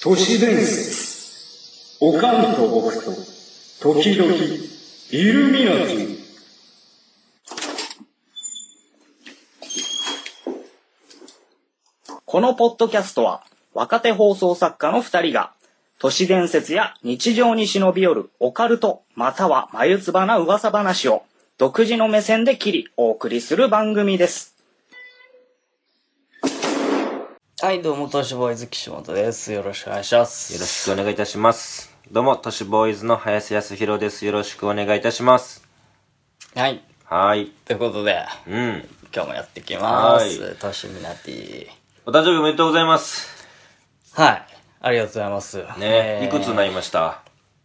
都市伝説。おかんと僕と、時々、イルミナティ。 このポッドキャストは、若手放送作家の2人が、都市伝説や日常に忍び寄るオカルト、または眉唾な噂話を、独自の目線で切り、お送りする番組です。はい、どうも、都市ボーイズ岸本です。よろしくお願いします。 よろしくお願いいたします。どうも、都市ボーイズの林康弘です。よろしくお願いいたします。 はい。 はい。 ということで、 今日もやっていきます。都市ミナティ。 お誕生日おめでとうございます。 はい。ありがとうございます。 ね、いくつになりました？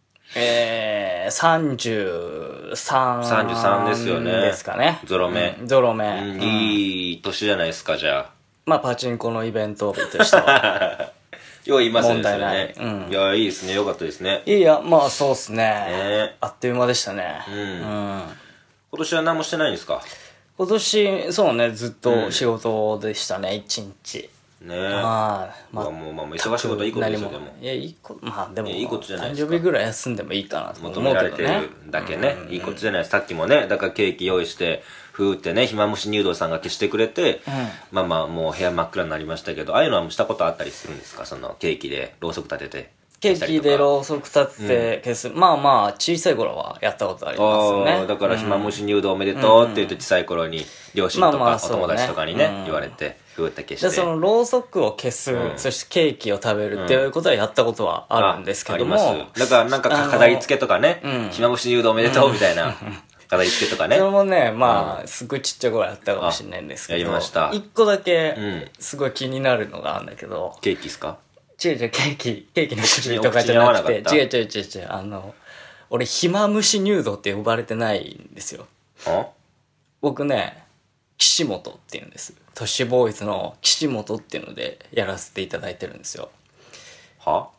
33 33ですよね。 ですかね。 ゾロ目。 ゾロ目。 いい年じゃないですか、じゃあ。 まあ、パチンコのイベント日としては。 よう言いますね。 問題ない。 いや、いいですね。よかったですね。 いや、まあ、そうっすね。あっという間でしたね。 今年は何もしてないんですか？ 今年、そうね、ずっと仕事でしたね、一日。 ねえ。まあ、忙しいことはいいことですよ、でも。 いや、いいこと、まあ、でも、 いいことじゃないですか。 誕生日ぐらい休んでもいいかなと思うけどね。 求められてるだけね。いいことじゃないです。さっきもね、だからケーキ用意して、ふーってね、暇虫入道さんが消してくれて、まあまあ、もう部屋真っ暗になりましたけど、ああいうのはしたことあったりするんですか？その、ケーキでろうそく立てて。 ケーキでろうそく立てて消す。まあまあ、小さい頃はやったことありますよね。 だから、暇虫入道おめでとうって言って小さい頃に、両親とかお友達とかにね、言われて、ふーって消して。 で、そのろうそくを消す、そしてケーキを食べるっていうことはやったことはあるんですけども。 あります。だからなんか飾り付けとかね、暇虫入道おめでとうみたいな。飾り付けとかね。 それもね、まあ、すごいちっちゃい頃やったかもしれないんですけど。 やりました。 一個だけ、すごい気になるのがあるんだけど。 ケーキっすか？ 違う、ケーキの口とかじゃなくて、違う。俺、暇虫入道って呼ばれてないんですよ。僕ね、岸本って言うんです。都市ボーイズの岸本っていうのでやらせていただいてるんですよ。 は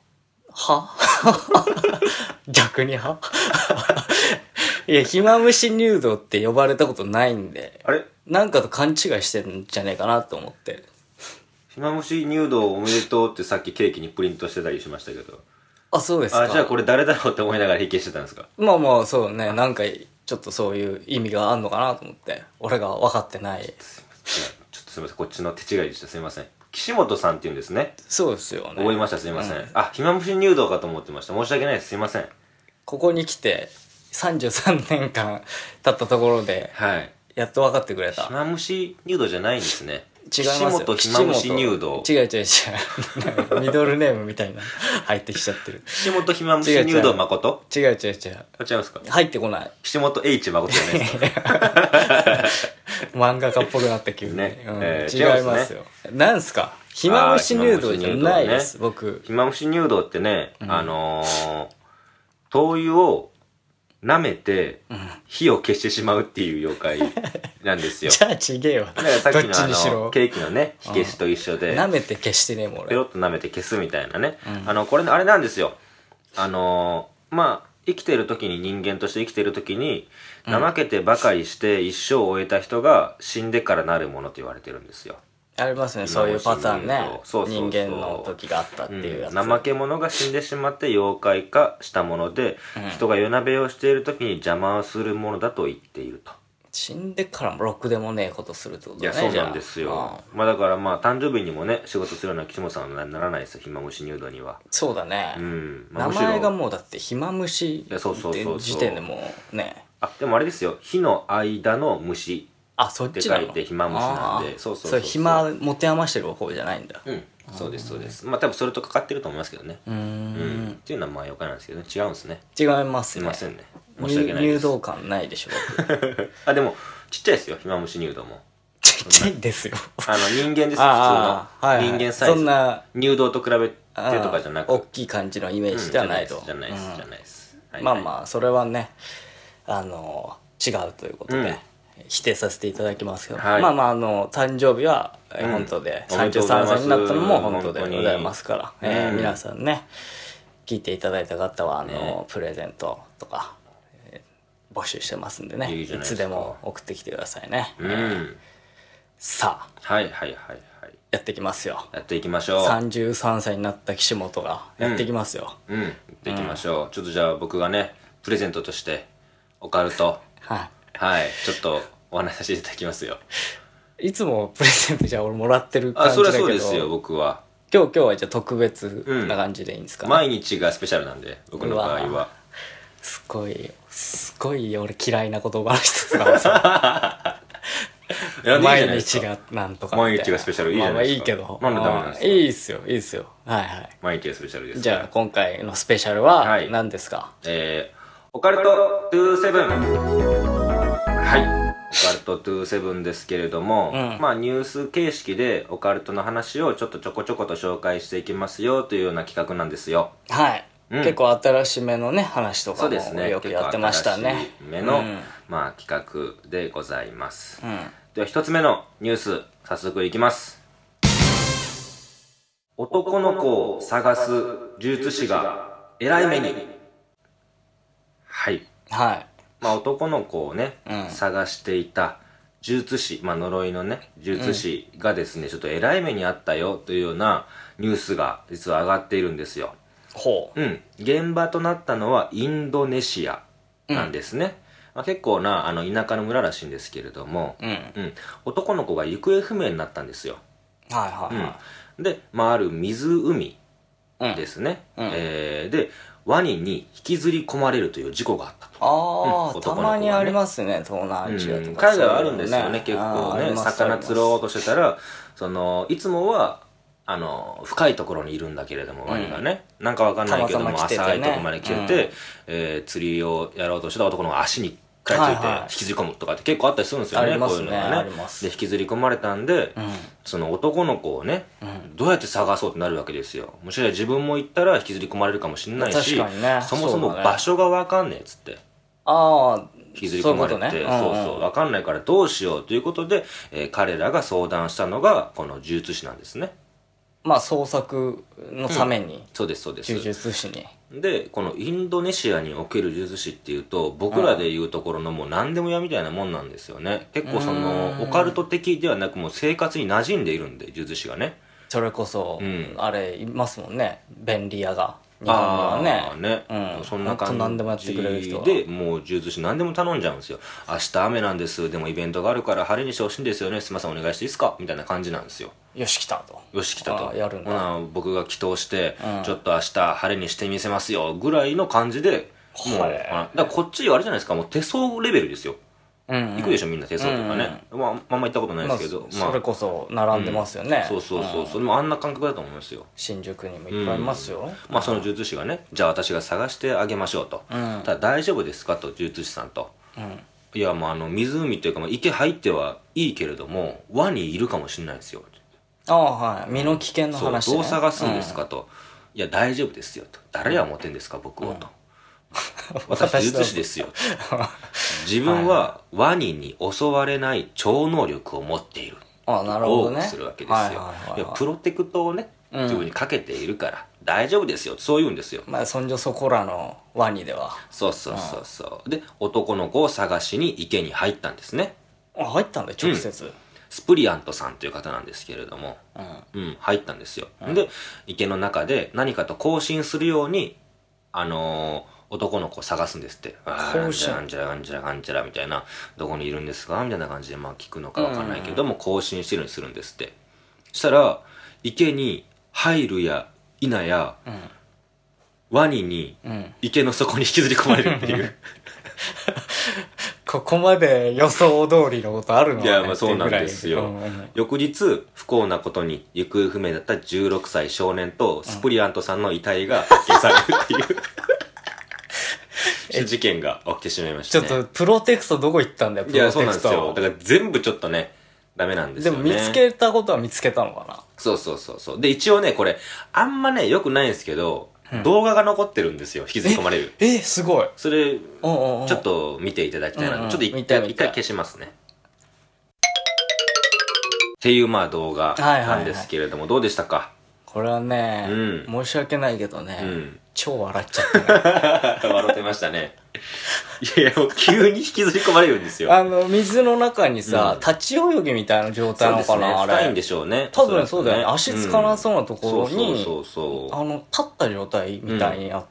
逆にいや、暇虫入道って呼ばれたことないんで、 あれなんかと勘違いしてるんじゃねえかなと思って。 暇虫入道おめでとうってさっきケーキにプリントしてたりしましたけど。 あ、そうですか。 じゃあこれ誰だろうって思いながら引きしてたんですか？ まあまあ、そうね。なんか、ちょっとそういう意味があんのかなと思って。俺が分かってない。 ちょっとすいません。こっちの手違いでした。すいません。岸本さんって言うんですね。 そうですよね。 覚えました。すいません。暇虫入道かと思ってました。申し訳ないです。すいません。 ここに来て、33年間経ったところで、やっと分かってくれた。 暇虫入道じゃないんですね。 違いますよ。 岸本暇虫入道。 違う。ミドルネームみたいな入ってきちゃってる。 岸本暇虫入道誠？ 違う。 違うんですか？ 入ってこない。 岸本 H 誠じゃないですか？ 漫画家っぽくなった急に。 ね。 違いますよ。なんすか？暇虫入道じゃないです、僕。 暇虫入道ってね、灯油を舐めて、火を消してしまうっていう妖怪なんですよ。 じゃあちげえわ。 だからさっきのケーキのね、火消しと一緒で。 舐めて消してねえもん俺。 ペロッと舐めて消すみたいなね。これあれなんですよ。まあ、生きてる時に人間として生きてる時に、怠けてばかりして一生を終えた人が死んでからなるものと言われてるんですよ。 ありますね、そういうパターンね。人間の時があったっていうやつ。 怠け者が死んでしまって妖怪化したもので、人が夜なべをしている時に邪魔をするものだと言っていると。 死んでからもろくでもねえことするってことだね。 いや、そうなんですよ。まあだから誕生日にもね、仕事するような岸本さんはならないですよ、暇虫入道には。 そうだね。名前がもうだって暇虫って時点でもうね。 でもあれですよ、火の間の虫。 そっちなの？ って書いて暇虫なんで。 そう。暇持て余してる方じゃないんだ。 そうです。まあ多分それとかかってると思いますけどね。っていうのは妖怪なんですけどね。違うんですね。 違いますね。 すいませんね。申し訳ないです。 入道感ないでしょ。 でも、ちっちゃいですよ、暇虫入道も。 ちっちゃいですよ。 人間です、普通の。人間サイズ。 そんな、 入道と比べてとかじゃなく。 大きい感じのイメージではないと。 じゃないです。 まあ、それはね、違うということで。否定させていただきますけど、誕生日は本当で、33歳になったのも本当でございますから、皆さんね、聞いていただいた方はプレゼントとか募集してますんでね、いつでも送ってきてくださいね。さあ、 やっていきますよ。 やっていきましょう。 33歳になった岸本がやっていきますよ。 やっていきましょう。ちょっとじゃあ僕がね、プレゼントとして、オカルト、はい、ちょっとお話しさせていただきますよ。 いつもプレゼントじゃあ俺もらってる感じだけど。 それはそうですよ、僕は。 今日はじゃあ特別な感じでいいんですかね。 毎日がスペシャルなんで、僕の場合は。 すごい俺嫌いな言葉の一つなんですよ。毎日がなんとかみたいな。 毎日がスペシャルいいじゃないですか。 いいけど。 なんでダメなんですか。 いいっすよ。はい。 毎日がスペシャルです。 じゃあ今回のスペシャルは何ですか。 オカルト27。はい。オカルト27ですけれども、まあニュース形式でオカルトの話をちょっとちょこちょこと紹介していきますよというような企画なんですよ。 はい。結構新しめのね話とかもよくやってましたね。 新しめの、まあ企画でございます。では一つ目のニュース早速いきます。男の子を探す呪術師が偉い目に。はい。まあ男の子をね、探していた呪術師、まあ呪いのね呪術師がですね、ちょっと偉い目にあったよというようなニュースが実は上がっているんですよ。現場となったのはインドネシアなんですね。まあ、結構な田舎の村らしいんですけれども、男の子が行方不明になったんですよ。で、まあ、ある湖ですね、でワニに引きずり込まれるという事故があったと。 たまにありますね、東南アジアとか。 海外はあるんですよね、結構ね。魚釣ろうとしてたら、いつもは深いところにいるんだけれども、ワニがね、なんかわかんないけども、浅いところまで来てて、釣りをやろうとした男の子が足に食らいついて引きずり込むとかって結構あったりするんですよね、こういうのがね。で、引きずり込まれたんで、その男の子をね、どうやって探そうってなるわけですよ。もし自分も行ったら引きずり込まれるかもしれないし、そもそも場所がわかんねえっつって。引きずり込まれて、わかんないからどうしようということで、彼らが相談したのが、この呪術師なんですね。 まあ捜索のために、 そうです呪術師に。 でこのインドネシアにおける呪術師っていうと、僕らでいうところのもう何でも屋みたいなもんなんですよね。結構オカルト的ではなく、もう生活に馴染んでいるんで、呪術師がね。 それこそ、あれいますもんね、便利屋が日本にはね。 そんな感じで、もう呪術師何でも頼んじゃうんですよ。明日雨なんです、でもイベントがあるから晴れにしてほしいんですよね、すいませんお願いしていいですか、みたいな感じなんですよ。 よし来たとやるんだ。僕が祈祷して、ちょっと明日晴れにしてみせますよぐらいの感じで、もうだからこっちあれじゃないですか、もう手相レベルですよ。行くでしょみんな手相とかね。まああんま行ったことないですけど、 それこそ並んでますよね。 そうでもあんな感覚だと思いますよ。 新宿にもいっぱいいますよ。 まあその呪術師がね、じゃあ私が探してあげましょうと。ただ大丈夫ですかと、呪術師さんと。いやもう湖というか池入ってはいいけれども、ワニいるかもしれないですよ。 身の危険の話ね。 どう探すんですかと。いや大丈夫ですよと。誰が持ってんですか僕をと。私呪術師ですよ。自分はワニに襲われない超能力を持っている。 なるほどね。 するわけですよ。いやプロテクトをね、自分にかけているから大丈夫ですよ、そう言うんですよ。 まあそんじょそこらのワニでは。 そうで男の子を探しに池に入ったんですね。 入ったんだ直接。 スプリアントさんという方なんですけれども、入ったんですよ。で池の中で何かと交信するように男の子を探すんですって。なんちゃらなんちゃらなんちゃらなんちゃらみたいな、どこにいるんですかみたいな感じでまあ聞くのかわかんないけども、交信してるようにするんですって。そしたら池に入るや否や、ワニに池の底に引きずり込まれるっていうここまで予想通りのことあるの？ いやまあそうなんですよ。翌日不幸なことに行方不明だった16歳少年とスプリアントさんの遺体が発見されるっていう事件が起きてしまいましたね。 ちょっとプロテクトどこ行ったんだよ。 いやそうなんですよ。だから全部ちょっとねダメなんですよね。 でも見つけたことは見つけたのかな。 そうで一応ねこれあんまね良くないんですけど、動画が残ってるるんですよ、引きずり込まれる。 すごい。 それちょっと見ていただきたいな。ちょっと一回消しますね。っていうまあ動画なんですけれども、どうでしたか？ これはね、申し訳ないけどね、超笑っちゃった。 笑ってましたね。 いや、もう急に引きずり込まれるんですよ。 水の中にさ、立ち泳ぎみたいな状態なのかな、あれ。 深いんでしょうね。 多分そうだよね。足つかなそうなところに、 そう。 立った状態みたいにあって、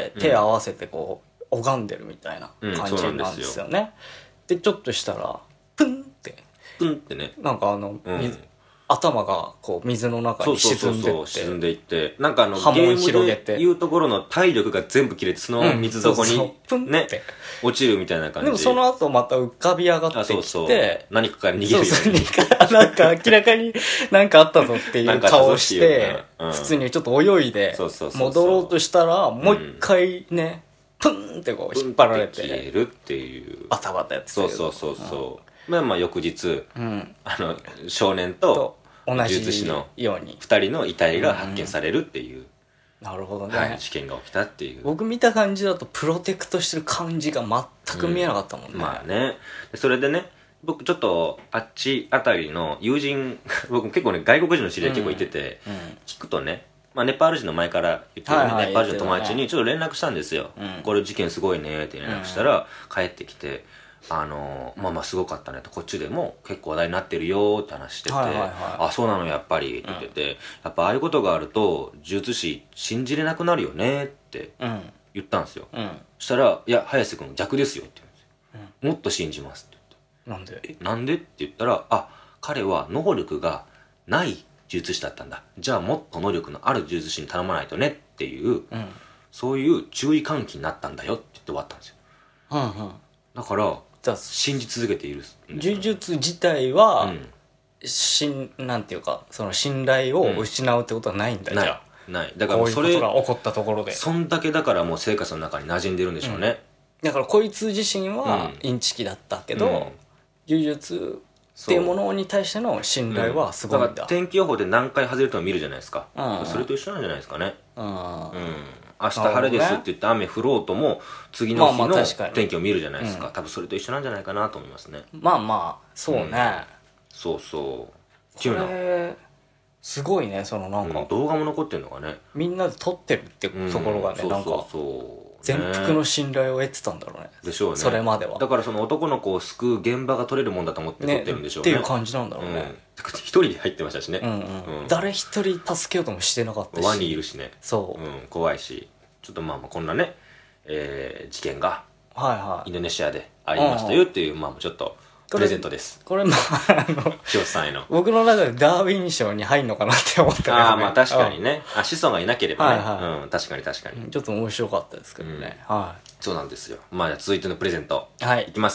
手合わせてこう、拝んでるみたいな感じなんですよね。で、ちょっとしたら、プンってね。なんか頭がこう水の中に沈んでって沈んでいってなんかゲームでいうところの体力が全部切れてその水底にね落ちるみたいな感じ。 でもその後また浮かび上がってきて何かから逃げるようになんか明らかに何かあったぞっていう顔をして普通にちょっと泳いで戻ろうとしたらもう一回ねプンってこう引っ張られて消えるっていうバタバタやってたけどそうまあ翌日、少年と呪術師の2人の遺体が発見されるっていう、 なるほどね、 事件が起きたっていう。 僕見た感じだとプロテクトしてる感じが全く見えなかったもんね、 まあね。それでね僕ちょっとあっちあたりの友人僕結構ね外国人の知り合い結構いてて、聞くとねネパール人の前から言ってるネパール人の友達にちょっと連絡したんですよ、これ事件すごいねって連絡したら、帰ってきてすごかったねとこっちでも結構話題になってるよって話してて、あそうなのやっぱりって言ってて、やっぱああいうことがあると呪術師信じれなくなるよねって言ったんですよ、そしたらいや早瀬君逆ですよって言うんですよ、もっと信じますって言って、 なんでって言ったら彼は能力がない呪術師だったんだ、じゃあもっと能力のある呪術師に頼まないとねっていう、そういう注意喚起になったんだよって言って終わったんですよ、だから信じ続けている呪術自体は、なんていうかその信頼を失うってことはないんだ、じゃあないだからそれこういうことが起こったところでそんだけだからもう生活の中に馴染んでるんでしょうね、 だからこいつ自身はインチキだったけど、呪術っていうものに対しての信頼はすごいんだ、 だから天気予報で何回外れても見るじゃないですか、それと一緒なんじゃないですかね、明日晴れですって言って雨降ろうとも次の日の天気を見るじゃないですか、多分それと一緒なんじゃないかなと思いますね。 そうね、 そうこれすごいね、そのなんか、 動画も残ってんのがねみんなで撮ってるってところがね、なんか全幅の信頼を得てたんだろうね、 でしょうね、 それまでは。 だからその男の子を救う現場が撮れるもんだと思って撮ってるんでしょうねっていう感じなんだろうね、 一人で入ってましたしね、 誰一人助けようともしてなかったし、 ワニいるしね、 そう怖いし、ちょっとこんなね事件がインドネシアでありましたよっていうちょっとプレゼントです。 これ清さんへの僕の中でダーウィン賞に入るのかなって思ったけどね。 確かにね、子孫がいなければね、確かにちょっと面白かったですけどね、 そうなんですよ。続いてのプレゼントいきます。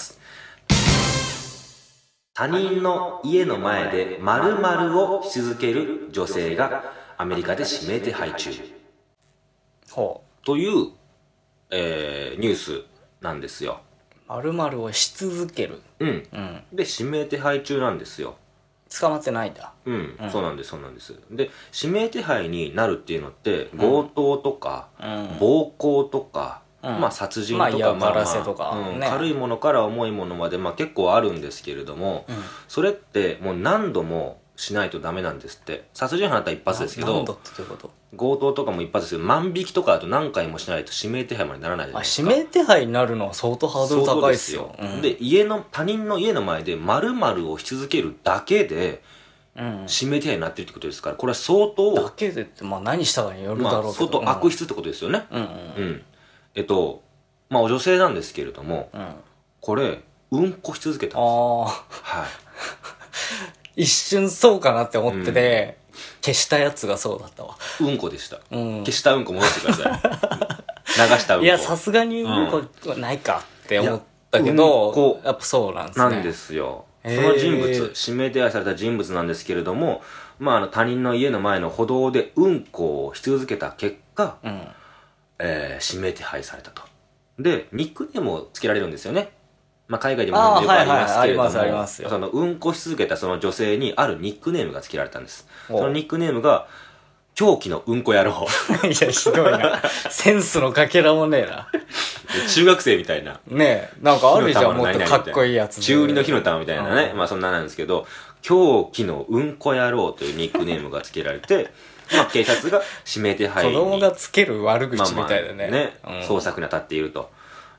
他人の家の前で〇〇をし続ける女性がアメリカで指名手配中という、ニュースなんですよ。 〇〇をし続ける、 で指名手配中なんですよ。 捕まってないんだ。 そうなんですで指名手配になるっていうのって強盗とか、暴行とか、殺人とか、 嫌がらせとか、 軽いものから重いものまで、結構あるんですけれども、それってもう何度もしないとダメなんですって。殺人犯だったら一発ですけど、 何度ってどういうこと？ 強盗とかも一発ですけど、万引きとかだと何回もしないと指名手配までならないじゃないですか。 指名手配になるのは相当ハードル高いですよ。 で他人の家の前で〇〇をし続けるだけで、指名手配になってるってことですから、これは相当だけでって何したかによるだろうけど、 相当悪質ってことですよね。女性なんですけれども、これうんこし続けたんです。 一瞬そうかなって思ってて、消したやつがそうだったわ。 うんこでした。消したうんこ戻してください。流したうんこ。 いや、さすがにうんこはないかって思ったけど、やっぱそうなんですね。 なんですよ。その人物、指名手配された人物なんですけれども、他人の家の前の歩道でうんこをし続けた結果、指名手配されたと。で、ニックネームをつけられるんですよね。海外でもよくありますけれども、そのうんこし続けたその女性にあるニックネームがつけられたんです。そのニックネームが狂気のうんこ野郎。 いや、ひどいな。センスのかけらもねえな。 中学生みたいな。 ねえ、なんかあるじゃん、もっとかっこいいやつ。 中二の火の玉みたいなね。そんななんですけど、狂気のうんこ野郎というニックネームがつけられて、警察が指名手配に。 子供がつける悪口みたいだね。 捜索に当たっていると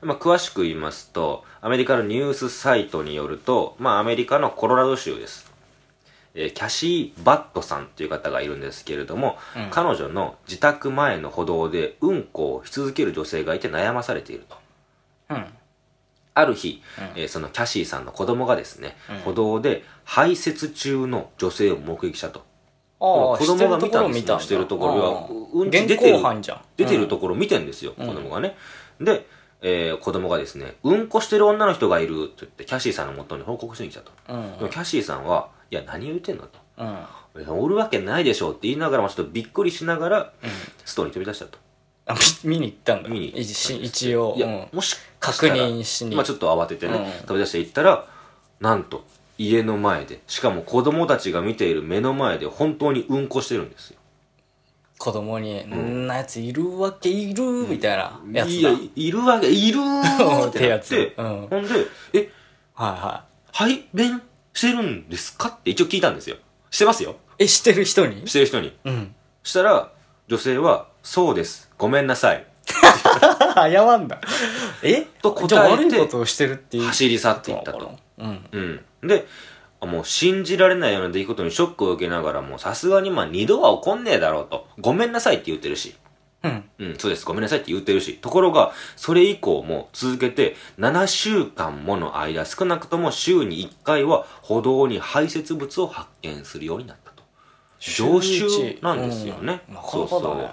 詳しく言いますと、アメリカのニュースサイトによると、アメリカのコロラド州です。キャシー・バットさんという方がいるんですけれども、彼女の自宅前の歩道でうんこをし続ける女性がいて悩まされていると。ある日、そのキャシーさんの子供がですね、歩道で排泄中の女性を目撃したと。子供が見たんですよ。してるところは、うんち出てるところ見てんですよ、子供がね。で、子供がですね、うんこしてる女の人がいるって言って、キャシーさんの元に報告しに来たと。でもキャシーさんは、いや、何言ってんのと。おるわけないでしょって言いながらも、ちょっとびっくりしながら、ストーリー飛び出したと。 見に行ったんだ。一応。いや、もし確認しに。 ちょっと慌ててね、飛び出して行ったら、なんと、家の前で、しかも子供たちが見ている目の前で、本当にうんこしてるんですよ。 子供に、んなやついるわけいるみたいなやつだ。 いや、いるわけいるってやつ。ほんで、排便してるんですかって一応聞いたんですよ。してますよ。 してる人にしてる人に。したら、女性は、そうです。ごめんなさい。 謝んだ。 と答えて、 ことをしてるっていう走り去っていったと。で、もう信じられないような出来事にショックを受けながらも、さすがに二度は起こんねえだろうと。ごめんなさいって言ってるし。そうです。ごめんなさいって言ってるし。ところが、それ以降も続けて、7週間もの間、少なくとも週に1回は歩道に排泄物を発見するようになったと。常習なんですよね。そうそう。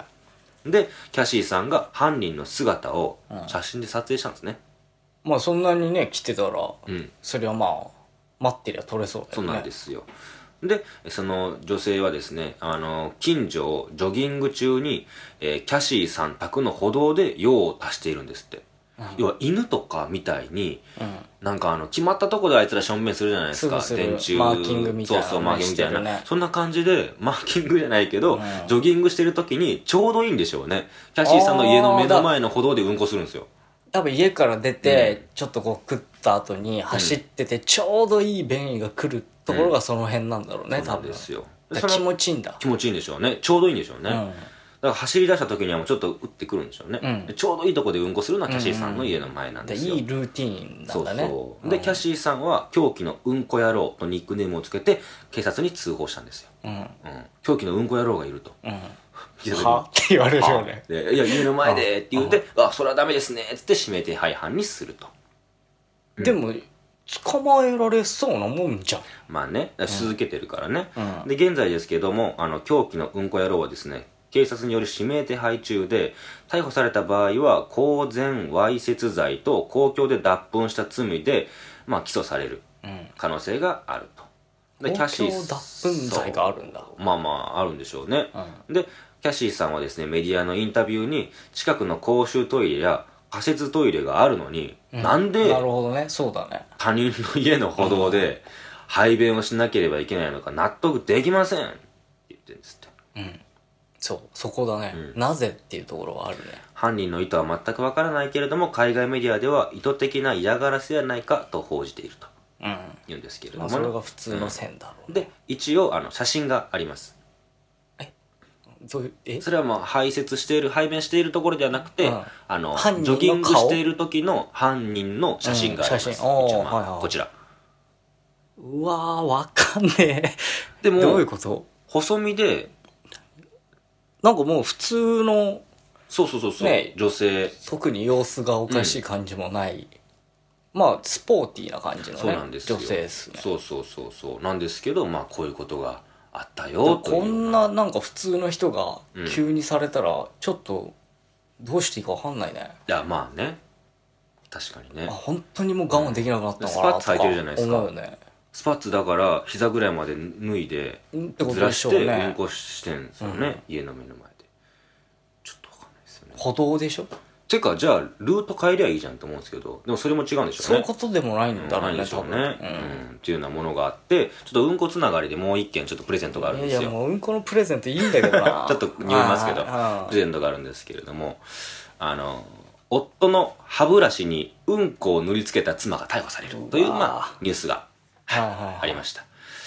で、キャシーさんが犯人の姿を写真で撮影したんですね。 そんなにね、来てたら、それは待ってりゃ撮れそうだよね。 そうなんですよ。で、その女性はですね、近所をジョギング中に、キャシーさん宅の歩道で用を足しているんですって。要は犬とかみたいに、なんか決まったとこであいつらしょんべんするじゃないですか。電柱。 マーキングみたいな。 そう、マーキングみたいな。そんな感じで、マーキングじゃないけど、ジョギングしてる時にちょうどいいんでしょうね。キャシーさんの家の目の前の歩道でうんこするんですよ。 多分家から出て、ちょっと食った後に走ってて、ちょうどいい便意が来るところがその辺なんだろうね、多分。 そうですよ。 気持ちいいんだ。 気持ちいいんでしょうね。ちょうどいいんでしょうね。だから走り出した時にはもうちょっと打ってくるんでしょうね。ちょうどいいとこでうんこするのはキャシーさんの家の前なんですよ。 いいルーティーンなんだね。 そう。で、キャシーさんは狂気のうんこ野郎とニックネームをつけて警察に通報したんですよ。狂気のうんこ野郎がいると。 はって言われるよね。 いや、家の前でって言って、それはダメですねってって指名手配犯にすると。 でも、捕まえられそうなもんじゃん。 続けてるからね。で、現在ですけども、狂気のうんこ野郎はですね、警察による指名手配中で、逮捕された場合は、公然わいせつ罪と公共で脱粉した罪で、起訴される可能性があると。 公共脱粉罪があるんだ。 あるんでしょうね。で、キャシーさんはですね、メディアのインタビューに、近くの公衆トイレや仮設トイレがあるのに、なんで、 なるほどね、そうだね。 他人の家の歩道で排便をしなければいけないのか納得できませんって言ってるんですって。 そこだね。なぜっていうところはあるね。 犯人の意図は全くわからないけれども、海外メディアでは意図的な嫌がらせやないかと報じていると言うんですけれども、 それが普通の線だろうね。で、一応写真があります。それは排泄している、排便しているところではなくて、ジョギングしている時の犯人の写真があります。こちら。 うわー、わかんねえ。 でも、 どういうこと？ 細身で、 なんかもう普通の、 そう、女性。 特に様子がおかしい感じもない。スポーティーな感じのね、女性ですね。 そう。なんですけど、こういうことがあったよという。 こんななんか普通の人が急にされたらちょっとどうしていいか分かんないね。 いや確かにね。 本当にもう我慢できなくなったのかなとかスパッツ履いてるじゃないですか。 思うよね。 スパッツだから膝ぐらいまで脱いでずらしてうんこしてんですよね、家の目の前で。ちょっと分かんないですよね。 歩道でしょ。 てかじゃあルート変えりゃいいじゃんと思うんですけど、でもそれも違うんでしょうね。 そういうことでもないんだろうね、 多分ね。っていうようなものがあって、ちょっとうんこつながりでもう一件ちょっとプレゼントがあるんですよ。 いやもううんこのプレゼントいいんだけどな。 ちょっと匂いますけどプレゼントがあるんですけれども、夫の歯ブラシにうんこを塗りつけた妻が逮捕されるというニュースがありました。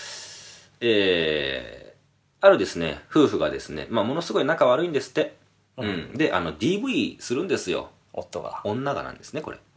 あるですね夫婦がですね、ものすごい仲悪いんですって。でDV するんですよ、 夫が。 女がなんですねこれ。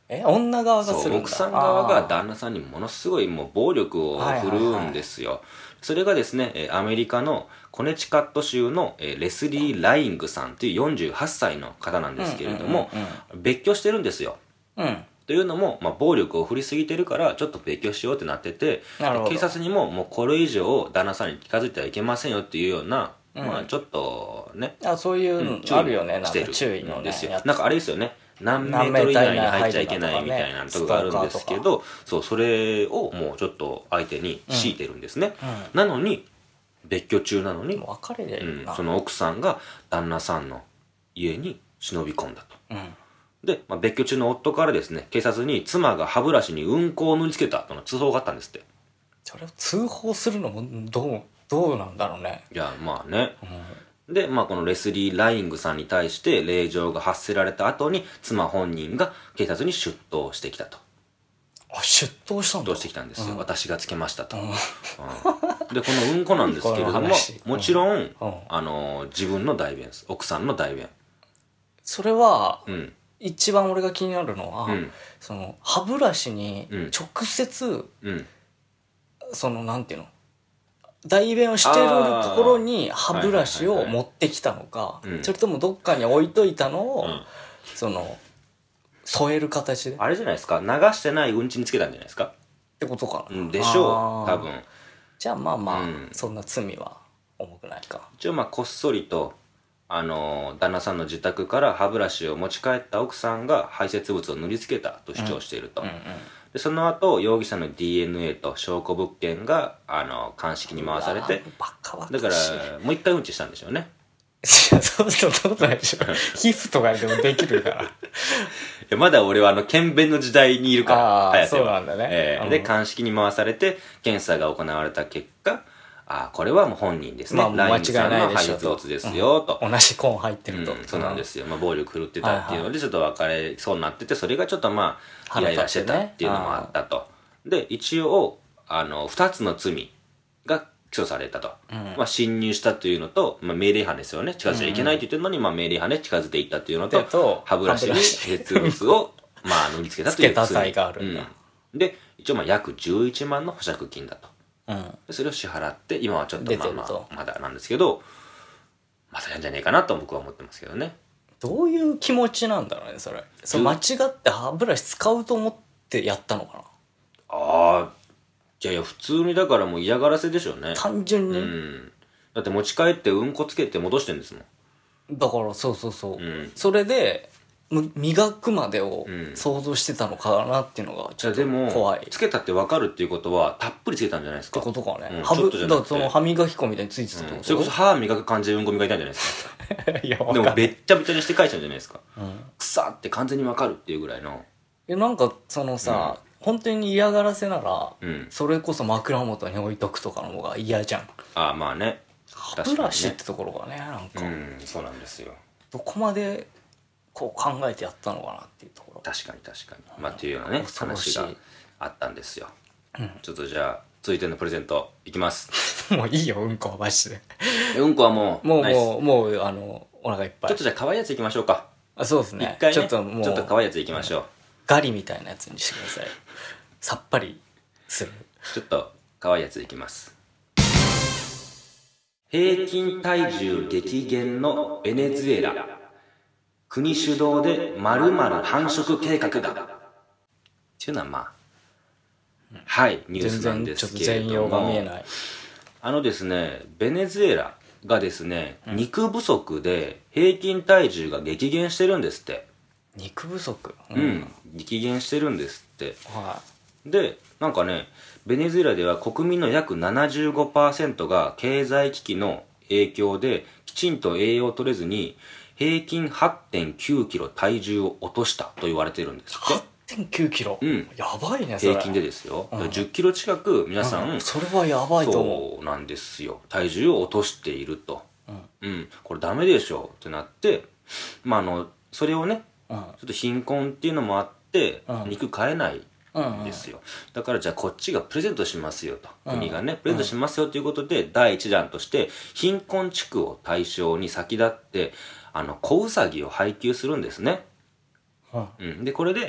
女側がするんだ。 奥さん側が旦那さんにものすごいもう暴力を振るうんですよ。それがですね、アメリカのコネチカット州のレスリー・ライングさんという48歳の方なんですけれども、別居してるんですよ。というのも、暴力を振りすぎてるからちょっと別居しようってなってて、警察にももうこれ以上旦那さんに近づいてはいけませんよっていうような、ちょっとね、 そういうのあるよね、なんか注意のね。 なんかあれですよね、何メートル以内に入っちゃいけないみたいなとこがあるんですけど、それをもうちょっと相手に強いてるんですね。なのに別居中なのに、 別れりゃいいな。 その奥さんが旦那さんの家に忍び込んだと。で、別居中の夫からですね、警察に妻が歯ブラシにうんこを塗りつけたとの通報があったんですって。 それを通報するのもどうなんだろうね。 いや、ね。で、このレスリー・ライングさんに対して令状が発せられた後に、妻本人が警察に出頭してきたと。 出頭したんだ。 出頭してきたんですよ。私がつけましたと。で、このうんこなんですけれども、もちろん、自分の代弁です。奥さんの代弁。 それは、一番俺が気になるのは、その歯ブラシに直接、そのなんていうの、代弁をしてるところに歯ブラシを持ってきたのか、それともどっかに置いといたのを、その添える形で、 あれじゃないですか、流してないうんちにつけたんじゃないですかってことかな。 でしょう、多分。 じゃあそんな罪は重くないか。 一応こっそりと旦那さんの自宅から歯ブラシを持ち帰った奥さんが排泄物を塗りつけたと主張していると。でその後容疑者の DNA と証拠物件が鑑識に回されて、だからもう一回うんちしたんでしょうね。 いや、そんなことないでしょ。皮膚とかでもできるから。 いやまだ俺は検便の時代にいるから、 そうなんだね。 で鑑識に回されて検査が行われた結果、これはもう本人ですね。 間違いないでしょ。 排泄物ですよと。 同じコーン入ってると。 そうなんですよ。暴力振るってたっていうのでちょっと別れそうになってて、それがちょっとイライラしてたっていうのもあったと。で一応2つの罪が起訴されたと。侵入したというのと、命令犯ですよね。近づいちゃいけないって言ってるのに命令犯で近づいていったっていうのと、歯ブラシに排泄物を塗りつけたという罪があるんだ。 で一応約11万の保釈金だと。それを支払って今はちょっとまだなんですけど、まだやんじゃねえかなと僕は思ってますけどね。 どういう気持ちなんだろうね、それ。間違って歯ブラシ使うと思ってやったのかな。 いや普通にだからもう嫌がらせでしょうね、 単純に。 だって持ち帰ってうんこつけて戻してんですもん。 だからそう、それで磨くまでを想像してたのかなっていうのがちょっと怖い。 でもつけたって分かるっていうことはたっぷりつけたんじゃないですかってことかね。 ちょっとじゃなくてその歯磨き粉みたいについてたってこと。 それこそ歯磨く感じでうんこ磨いたんじゃないですかいや、 でもべっちゃべちゃにして返したんじゃないですか。くさって完全に分かるっていうぐらいの。 なんかそのさ、本当に嫌がらせなら、それこそ枕元に置いとくとかの方が嫌じゃん。 ね。 歯ブラシってところがね、なんかそうなんですよ。 どこまでこう考えてやったのかなっていうところ。 確かにっていうようなね話があったんですよ。ちょっとじゃあ続いてのプレゼントいきます。 もういいよ、うんこはマジで。 うんこはもうもうお腹いっぱい。 ちょっとじゃあ可愛いやついきましょうか。 そうですね。 一回ねちょっと可愛いやついきましょう。 ガリみたいなやつにしてください。さっぱりする。 ちょっと可愛いやついきます。平均体重激減のベネズエラ、国主導で〇〇繁殖計画がっていうのはニュースなんですけれども、 全容が見えない。 ですね、ベネズエラがですね、肉不足で平均体重が激減してるんですって。 肉不足？ 激減してるんですって。でなんかね、ベネズエラでは国民の約 75% が経済危機の影響できちんと栄養を取れずに平均 8.9 キロ体重を落としたと言われてるんですって。 8.9 キロ、やばいねそれ。 平均でですよ、10キロ近く皆さん、 それはやばいと思う。 そうなんですよ、体重を落としていると。これダメでしょってなって、それをね、ちょっと貧困っていうのもあって、肉買えないですよ。だからじゃあこっちがプレゼントしますよと、国がねプレゼントしますよということで、第一弾として貧困地区を対象に先立って子ウサギを配給するんですね。でこれで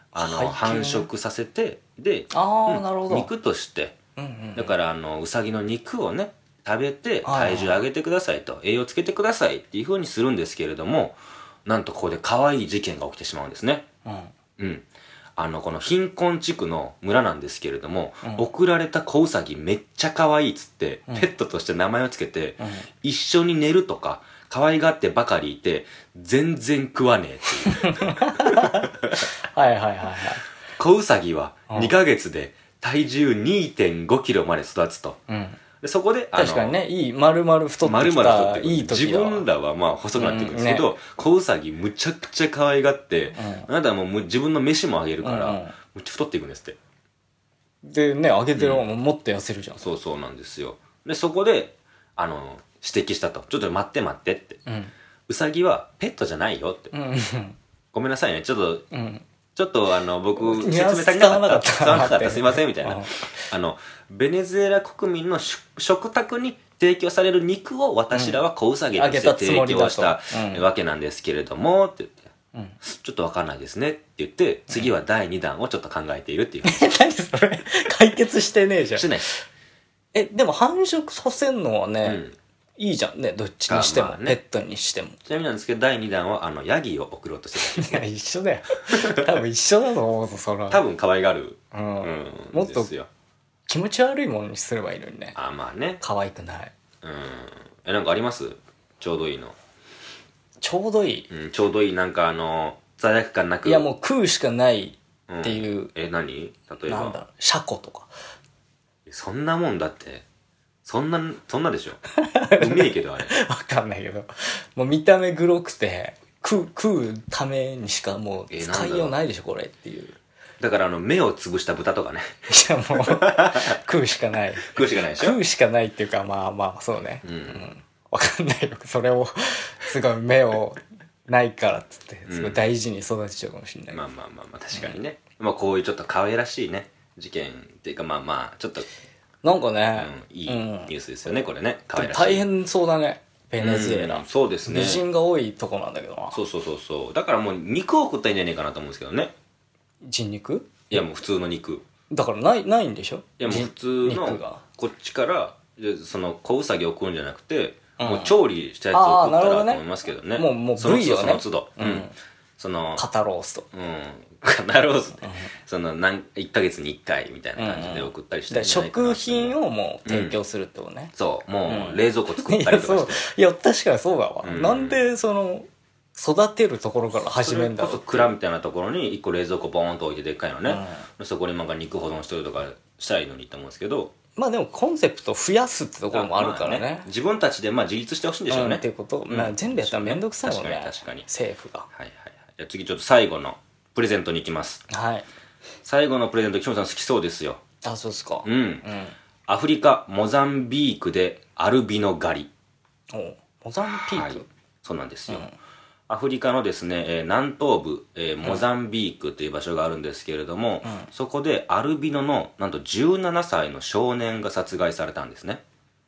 繁殖させてで、 なるほど。 肉として、だからウサギの肉をね食べて体重上げてくださいと、栄養つけてくださいっていう風にするんですけれども、なんとここで可愛い事件が起きてしまうんですね。この貧困地区の村なんですけれども、送られた子ウサギめっちゃ可愛いっつって、ペットとして名前をつけて、一緒に寝るとか可愛がってばかりいて全然食わねえっていうはいはいはいはい。 子ウサギは2ヶ月で体重 2.5 キロまで育つと、でそこで確かにね、いい丸々太ってきたいい時自分らはまあ細くなってるんですけど、子ウサギむちゃくちゃ可愛がって、あなたはもう自分の飯もあげるから、むっちゃ太っていくんですって。 でね、あげてる方ももっと痩せるじゃん。 そうなんですよ。でそこで指摘したと。ちょっと待ってって、ウサギはペットじゃないよって、ごめんなさいね、ちょっと僕説明足りなかった伝わなかったすいませんみたいな、ベネズエラ国民の食卓に提供される肉を私らは子ウサギとして提供したわけなんですけれどもって言って、ちょっと分かんないですねって言って、次は第2弾をちょっと考えているっていう何それ解決してねえじゃん。 してない。 でも繁殖させんのはね、いいじゃんね、どっちにしても、ペットにしても。 ちなみになんですけど、第2弾はヤギを送ろうとしてたんです。 いや一緒だよ。多分一緒だと思うぞ、それは。 多分可愛がる。 もっと気持ち悪いものにすればいいのにね。 まあね。 可愛くない。 なんかあります？ちょうどいいの。 ちょうどいい、 ちょうどいい、なんか罪悪感なく。 いやもう食うしかないっていう。 何？例えば。 なんだろう、シャコとか。 そんなもんだって。そんなでしょ。うめえけどあれ。 わかんないけど。もう見た目グロくて、食うためにしかもう使いようないでしょ、これっていう。 だから目を潰した豚とかね。 いやもう、食うしかない。 食うしかないでしょ。 食うしかないっていうか、まあ、そうね。わかんないよ。それを、すごい目をないからっつって、すごい大事に育てちゃうかもしれない。 まあ、確かにね。こういうちょっと可愛らしいね、事件っていうか、ちょっと、 なんかね、 いいニュースですよね、これね。可愛らしい。 大変そうだね、ベネズエラ。 そうですね。 美人が多いとこなんだけどな。 そう。だからもう肉を食ったらいいんじゃないかなと思うんですけどね。 人肉？ いやもう普通の肉。 だからないんでしょ？ いやもう普通の、こっちから、その子ウサギを食うんじゃなくて、もう調理したやつを食ったらと思いますけどね。 もう部位よね。 その都度。 肩ロースト。 肩ロースね。1ヶ月に1回みたいな感じで送ったりしてるんじゃないかな。 食品をもう提供するってことね。 そう、もう冷蔵庫作ったりとかして。 いや、確かにそうだわ。なんで育てるところから始めんだろう。 それこそ蔵みたいなところに1個冷蔵庫ボーンと置いてでっかいのね。そこに肉保存してるとかしたらいいのにって思うんですけど。 まあでもコンセプト増やすってところもあるからね。 自分たちで自立してほしいんでしょうね。 っていうこと。全部やったらめんどくさいもんね。 確かに。 政府が。 はい。じゃあ次ちょっと最後のプレゼントに行きます。 はい。 最後のプレゼント、岸本さん好きそうですよ。 あ、そうですか。 アフリカ、モザンビークでアルビノ狩り。 モザンビーク？ そうなんですよ。アフリカのですね、南東部、モザンビークという場所があるんですけれども、そこでアルビノのなんと17歳の少年が殺害されたんですね。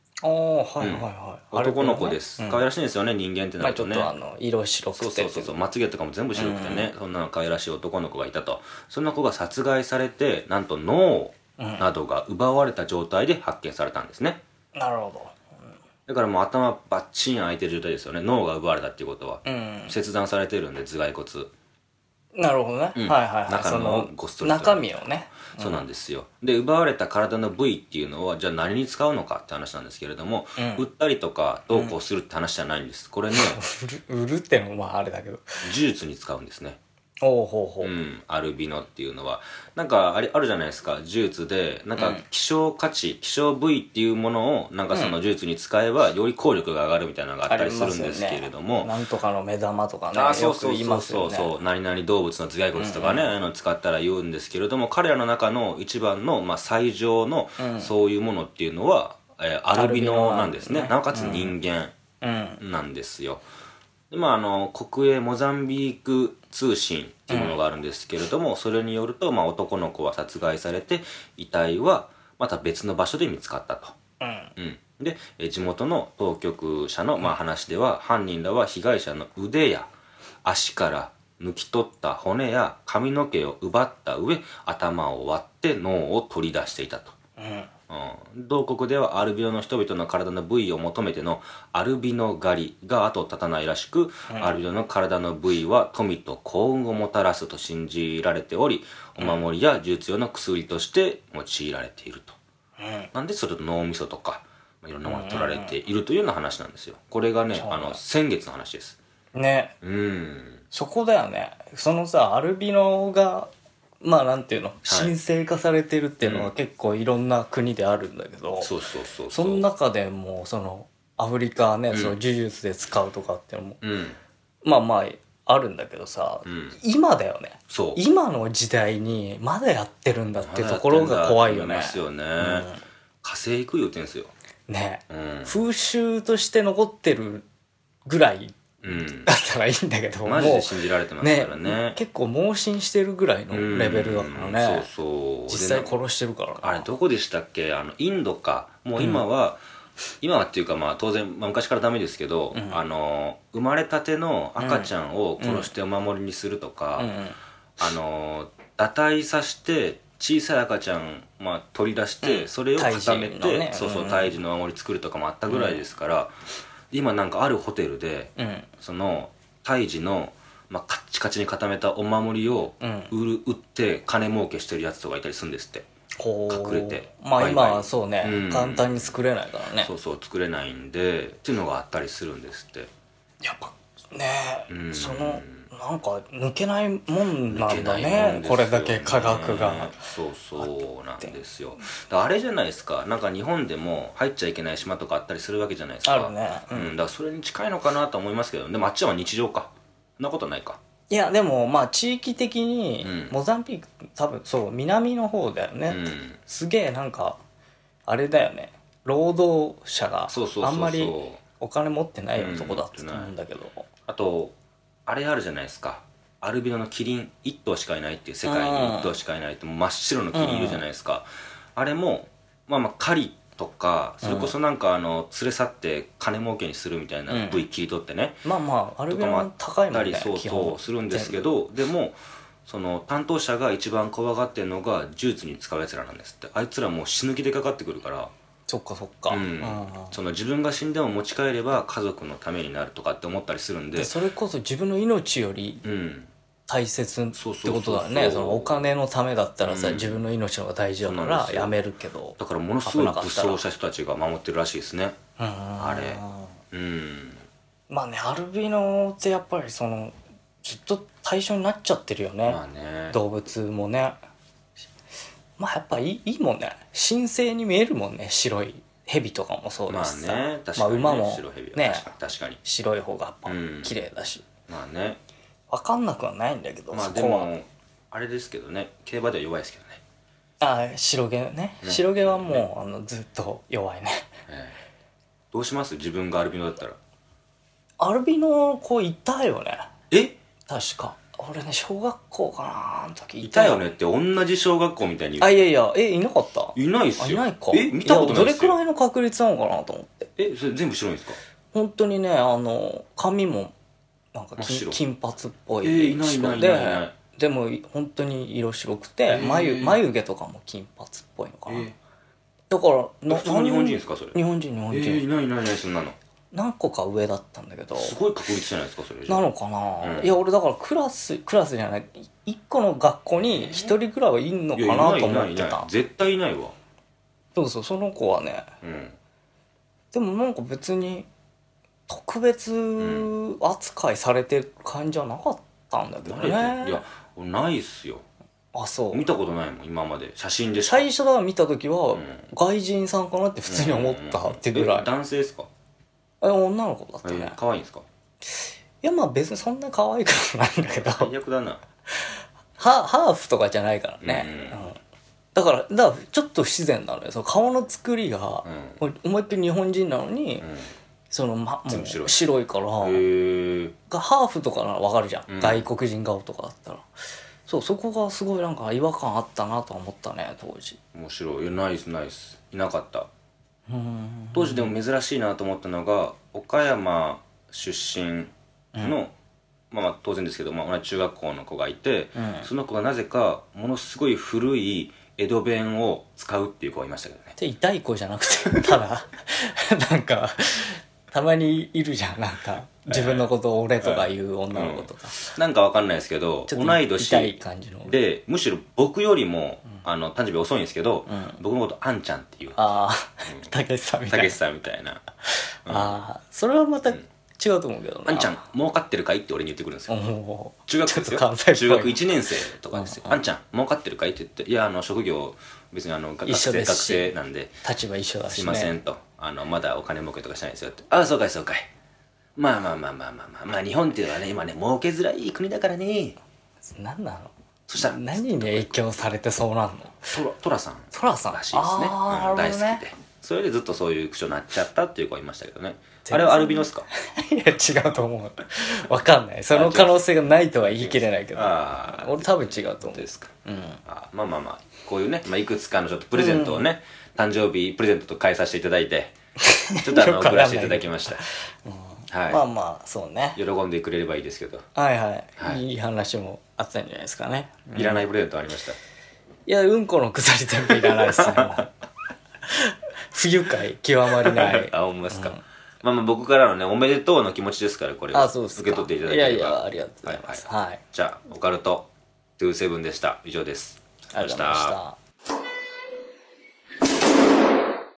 男の子です。可愛らしいんですよね、人間ってなるとね。 ちょっと色白くて。 そう、まつげとかも全部白くてね、そんな可愛らしい男の子がいたと。そんな子が殺害されて、なんと脳などが奪われた状態で発見されたんですね。 なるほど。 だからもう頭バッチン開いてる状態ですよね。脳が奪われたっていうことは。切断されてるんで、頭蓋骨。 なるほどね。 中のごっそりと中身をね。 そうなんですよ。で、奪われた体の部位っていうのは、じゃあ何に使うのかって話なんですけれども、売ったりとかどうこうするって話じゃないんです。これね、 売るってのもあれだけど。 呪術に使うんですね。アルビノっていうのはなんかあるじゃないですか。呪術でなんか希少価値、希少部位っていうものをなんかその呪術に使えばより効力が上がるみたいなのがあったりするんですけれども、 なんとかの目玉とかね、よく言いますよね。 そう何々動物の頭蓋骨とかね、使ったら言うんですけれども、彼らの中の一番の最上のそういうものっていうのはアルビノなんですね。なおかつ人間なんですよ。で国営モザンビーク通信っていうものがあるんですけれども、それによると、男の子は殺害されて遺体はまた別の場所で見つかったと。で地元の当局者の話では、犯人らは被害者の腕や足から抜き取った骨や髪の毛を奪った上、頭を割って脳を取り出していたと。同国ではアルビノの人々の体の部位を求めてのアルビノ狩りが後を絶たないらしく、アルビノの体の部位は富と幸運をもたらすと信じられており、お守りや呪術用の薬として用いられていると。なんでそれと脳みそとかいろんなものが取られているというような話なんですよ。これがね、先月の話ですね。そこだよね。そのさ、アルビノがまあなんていうの、神聖化されてるっていうのは結構いろんな国であるんだけど、その中でもそのアフリカね、その呪術で使うとかっていうのも、まあまああるんだけどさ、今だよね。今の時代にまだやってるんだっていうところが怖いよね。 火星行く言うてんすよね。風習として残ってるぐらいだったらいいんだけど、 マジで信じられてますからね。 結構盲信してるぐらいのレベルだからね。実際殺してるからね。 あれどこでしたっけ、インドか。もう今はっていうかまあ当然、昔からダメですけど、生まれたての赤ちゃんを殺してお守りにするとか、堕胎させて小さい赤ちゃん、取り出して、それを固めて、胎児のお守り作るとかもあったぐらいですから、今なんかあるホテルで、その胎児の、カッチカチに固めたお守りを売って金儲けしてるやつとかいたりするんですって。隠れて。 今はそうね、簡単に作れないからね。 作れないんでっていうのがあったりするんですって。 やっぱね、そのなんか抜けないもんなんだね、これだけ科学が。 そうなんですよ。あれじゃないですか、なんか日本でも入っちゃいけない島とかあったりするわけじゃないですか。 あるね。 だからそれに近いのかなと思いますけど、でもあっちは日常か。そんなことないか。 いやでも地域的にモザンビーク多分そう南の方だよね。すげえなんかあれだよね、労働者があんまりお金持ってないとこだって思うんだけど。 あとあれあるじゃないですか、アルビノのキリン1頭しかいないっていう、世界に1頭しかいないって真っ白のキリンいるじゃないですか。あれも狩りとか、それこそなんか連れ去って金儲けにするみたいな部位切り取ってね、 アルビノ高いもんね、 そうするんですけど、でもその担当者が一番怖がってるのが呪術に使うやつらなんですって。あいつらもう死ぬ気でかかってくるから。 そっかその自分が死んでも持ち帰れば家族のためになるとかって思ったりするんで、 それこそ自分の命より大切ってことだよね。そのお金のためだったらさ、自分の命の方が大事だからやめるけど、 だからものすごい武装した人たちが守ってるらしいですね、あれ。 まあね、アルビノってやっぱりそのずっと対象になっちゃってるよね、動物もね。やっぱいいもんね、神聖に見えるもんね。白い蛇とかもそうだしさ、馬もね、白い方がやっぱ綺麗だし、分かんなくはないんだけど、そこは。 でもあれですけどね、競馬では弱いですけどね。 白毛ね、白毛はもうずっと弱いね。 どうします？自分がアルビノだったら。 アルビノ子いたよね。確か俺ね、小学校かなの時いたよねって。同じ小学校みたいにいやいや、いなかった？ いないっすよ。 いないか。 見たことないっすよ。 どれくらいの確率なのかなと思って。 それ全部白いんですか？ 本当にね、髪もなんか金髪っぽい白で、 でも本当に色白くて、眉毛とかも金髪っぽいのかな。だから普通の日本人ですかそれ？ 日本人。 いないそんなの。 何個か上だったんだけど。 すごい確率じゃないですかそれ。 なのかな。いや俺だからクラスじゃない、1個の学校に1人ぐらいはいんのかなと思ってた。 絶対いないわ。 そうその子はね。でもなんか別に特別扱いされてる感じはなかったんだけどね。 いやないっすよ。 そう見たことないもん今まで。写真で最初だから見た時は外人さんかなって普通に思ったってぐらい。 男性ですか？ 女の子だったね。 可愛いんですか？ いや別にそんな可愛くはないんだけど。 最悪だな。 ハーフとかじゃないからね。だからちょっと不自然なのよ。その顔の作りが思いっきり日本人なのに、そのもう白いからハーフとかなら分かるじゃん、外国人顔とかだったら。そこがすごいなんか違和感あったなと思ったね当時。 面白い。ナイスいなかった。当時でも珍しいなと思ったのが岡山出身のまあ当然ですけど、同じ中学校の子がいて、 うん、 その子がなぜかものすごい古い江戸弁を使うっていう子がいましたけどね。 で痛い子じゃなくてただなんかたまにいるじゃん、なんか自分のことを俺とか言う女の子とか、 なんかわかんないですけど、 ちょっと同い年痛い感じので、むしろ僕よりも、誕生日遅いんですけど、僕のことあんちゃんっていうああたけしさんみたいな、 たけしさんみたいな、 ああそれはまた違うと思うけどな、 あんちゃん儲かってるかいって俺に言ってくるんですよ。 お中学生ですよ。 ちょっと関西っぽい中学1年生とかですよ。あんちゃん儲かってるかいって言って、いや職業別に一緒ですし学生なんで立場一緒だし、ね、 すいませんと、まだお金儲けとかしないですよって。ああそうかいそうかい、まあ日本っていうのはね今ね儲けづらい国だからね。 何なの、 そしたら何に影響されてそうなんの、 トラさんトラさんらしいですね。 あー大好きなるほどねで、それでずっとそういう口調になっちゃったっていう子がいましたけどね。あれはアルビノっすか？ いや違うと思う、わかんない、その可能性がないとは言い切れないけど、 あ俺多分違うと思うですか。 うん、 まあこういうね、いくつかのちょっとプレゼントをね、誕生日プレゼントと変えさせていただいてちょっとよくわかんない送らせていただきました、はい、 まあまあそうね、 喜んでくれればいいですけど、 はいはい、 はいいい話もあったんじゃないですかね、 いらないプレゼントありました。 いやうんこのくだり全部いらないっすねもう不愉快極まりないあ、ほんまですか。まあ僕からのねおめでとうの気持ちですから、これはそうですか、 受け取っていただければ。 いやいやありがとうございます、はい、 じゃあオカルト27でした。以上です。 ありがとうございました。